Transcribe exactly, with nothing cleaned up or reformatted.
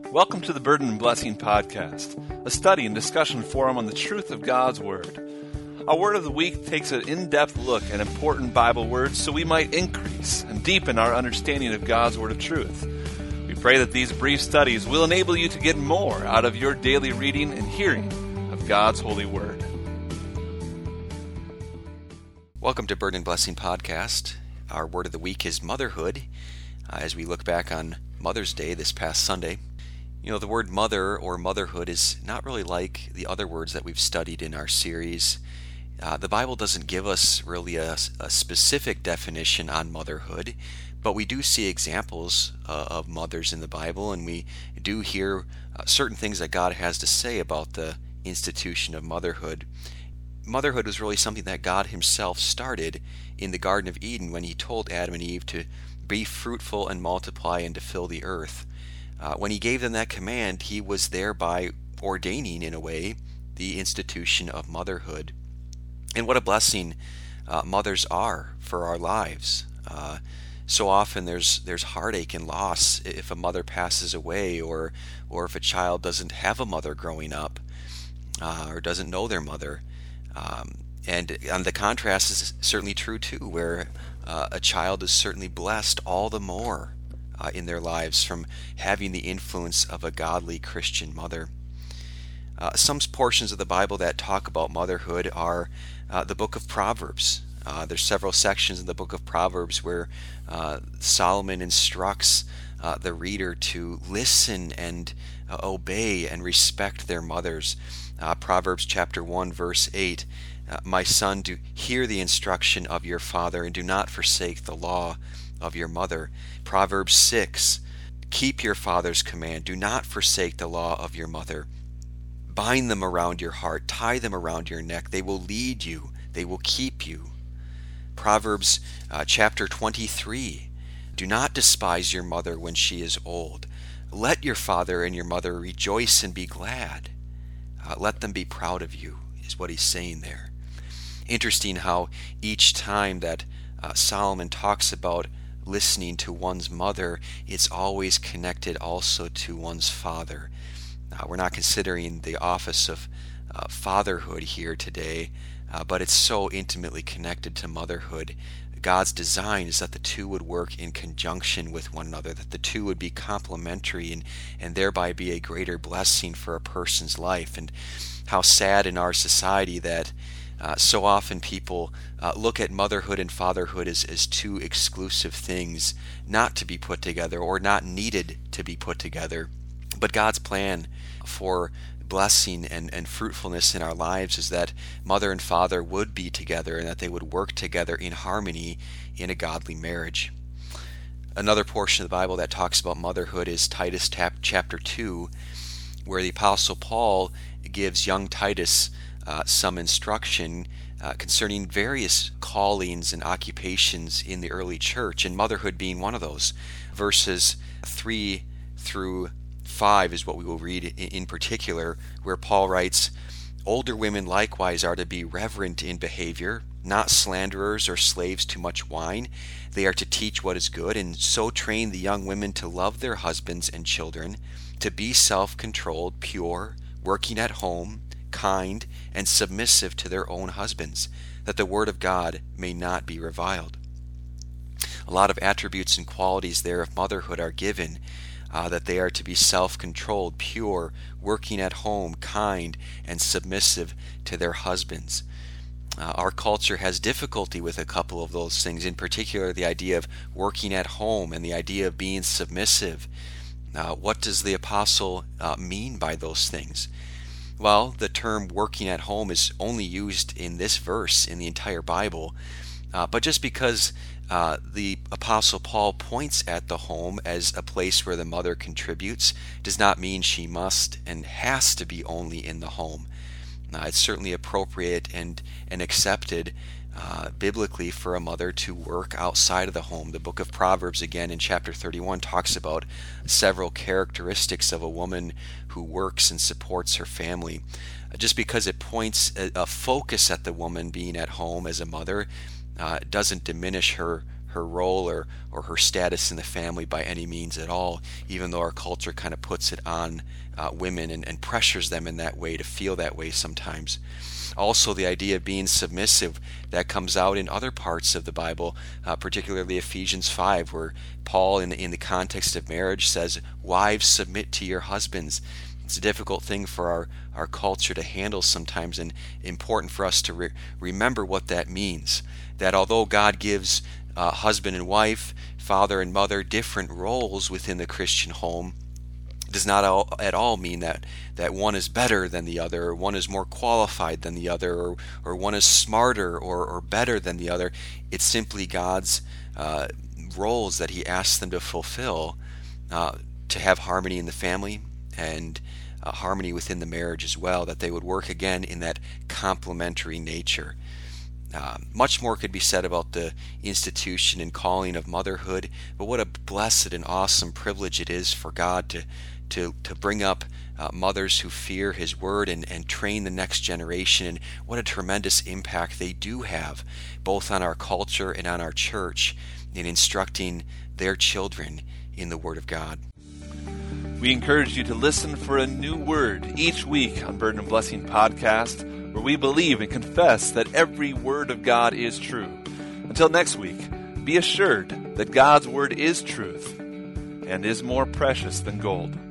Welcome to the Burden and Blessing Podcast, a study and discussion forum on the truth of God's Word. Our Word of the Week takes an in-depth look at important Bible words so we might increase and deepen our understanding of God's Word of truth. We pray that these brief studies will enable you to get more out of your daily reading and hearing of God's holy Word. Welcome to Burden and Blessing Podcast. Our Word of the Week is motherhood, uh, as we look back on Mother's Day this past Sunday. You know, the word mother or motherhood is not really like the other words that we've studied in our series. Uh, the Bible doesn't give us really a, a specific definition on motherhood, but we do see examples uh, of mothers in the Bible, and we do hear uh, certain things that God has to say about the institution of motherhood. Motherhood was really something that God himself started in the Garden of Eden when he told Adam and Eve to be fruitful and multiply and to fill the earth. Uh, when he gave them that command, he was thereby ordaining, in a way, the institution of motherhood. And what a blessing uh, mothers are for our lives. Uh, so often there's there's heartache and loss if a mother passes away, or or if a child doesn't have a mother growing up, uh, or doesn't know their mother. Um, and, and the contrast is certainly true too, where uh, a child is certainly blessed all the more Uh, in their lives from having the influence of a godly Christian mother. Uh, some portions of the Bible that talk about motherhood are uh, the book of Proverbs. Uh, there's several sections in the book of Proverbs where uh, Solomon instructs uh, the reader to listen and uh, obey and respect their mothers. Uh, Proverbs chapter one verse eight, uh, "My son, do hear the instruction of your father and do not forsake the law of your mother." Proverbs six, "Keep your father's command, do not forsake the law of your mother. Bind them around your heart, tie them around your neck, they will lead you, they will keep you." Proverbs uh, chapter twenty-three, "Do not despise your mother when she is old. Let your father and your mother rejoice and be glad. Uh, let them be proud of you," is what he's saying there. Interesting how each time that uh, Solomon talks about listening to one's mother, it's always connected also to one's father. Uh, we're not considering the office of uh, fatherhood here today, uh, but it's so intimately connected to motherhood. God's design is that the two would work in conjunction with one another, that the two would be complementary and, and thereby be a greater blessing for a person's life. And how sad in our society that Uh, so often people uh, look at motherhood and fatherhood as, as two exclusive things, not to be put together or not needed to be put together. But God's plan for blessing and, and fruitfulness in our lives is that mother and father would be together and that they would work together in harmony in a godly marriage. Another portion of the Bible that talks about motherhood is Titus chapter two, where the Apostle Paul gives young Titus Uh, some instruction uh, concerning various callings and occupations in the early church, and motherhood being one of those. Verses three through five is what we will read in, in particular, where Paul writes, "Older women likewise are to be reverent in behavior, not slanderers or slaves to much wine. They are to teach what is good, and so train the young women to love their husbands and children, to be self-controlled, pure, working at home, kind, and submissive to their own husbands, that the word of God may not be reviled." A lot of attributes and qualities there of motherhood are given, uh, that they are to be self-controlled, pure, working at home, kind, and submissive to their husbands. Uh, our culture has difficulty with a couple of those things, in particular the idea of working at home and the idea of being submissive. Uh, what does the apostle uh, mean by those things? Well, the term working at home is only used in this verse in the entire Bible, uh, but just because uh, the Apostle Paul points at the home as a place where the mother contributes does not mean she must and has to be only in the home. Uh, it's certainly appropriate and, and accepted uh, biblically for a mother to work outside of the home. The book of Proverbs, again in chapter thirty-one, talks about several characteristics of a woman who works and supports her family. Uh, just because it points a, a focus at the woman being at home as a mother uh, doesn't diminish her her role or, or her status in the family by any means at all, even though our culture kind of puts it on uh, women and, and pressures them in that way to feel that way sometimes. Also, the idea of being submissive, that comes out in other parts of the Bible, uh, particularly Ephesians five, where Paul, in the, in the context of marriage, says, "Wives, submit to your husbands." It's a difficult thing for our, our culture to handle sometimes, and important for us to re- remember what that means. That although God gives uh, husband and wife, father and mother, different roles within the Christian home, it does not all, at all mean that, that one is better than the other, or one is more qualified than the other, or, or one is smarter or, or better than the other. It's simply God's uh, roles that He asks them to fulfill uh, to have harmony in the family, and uh, harmony within the marriage as well, that they would work again in that complementary nature. Uh, much more could be said about the institution and calling of motherhood, but what a blessed and awesome privilege it is for God to to, to bring up uh, mothers who fear His word and, and train the next generation, and what a tremendous impact they do have, both on our culture and on our church, in instructing their children in the Word of God. We encourage you to listen for a new word each week on Burden and Blessing Podcast, where we believe and confess that every word of God is true. Until next week, be assured that God's word is truth and is more precious than gold.